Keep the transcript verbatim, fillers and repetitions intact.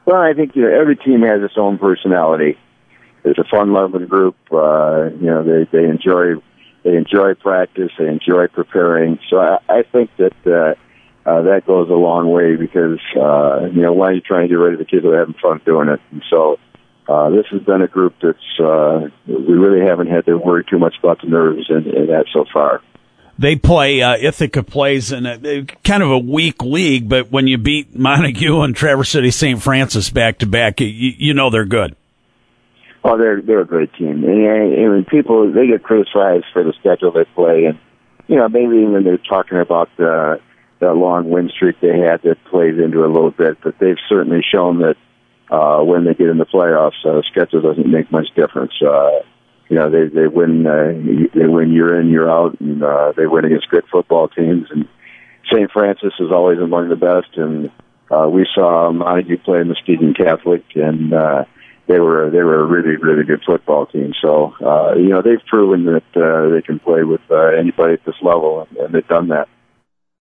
Well, I think you know every team has its own personality. It's a fun-loving group. Uh, you know, they they enjoy they enjoy practice. They enjoy preparing. So I, I think that uh, uh, that goes a long way because uh, you know why are you trying to get rid of the kids who are having fun doing it? And so uh, this has been a group that's uh, we really haven't had to worry too much about the nerves in, in that so far. They play, uh, Ithaca plays in a, kind of a weak league, but when you beat Montague and Traverse City Saint Francis back to back, you, you know they're good. Oh, they're they're a great team. And, and when people they get criticized for the schedule they play, and you know maybe when they're talking about the the long win streak they had that plays into it a little bit, but they've certainly shown that uh, when they get in the playoffs, uh, the schedule doesn't make much difference. Uh, You know, they they win uh, they win year in, year out, and uh, they win against good football teams. And Saint Francis is always among the best. And uh, we saw Montague play Muskegon Catholic, and uh, they were they were a really really good football team. So uh, you know, they've proven that uh, they can play with uh, anybody at this level, and, and they've done that.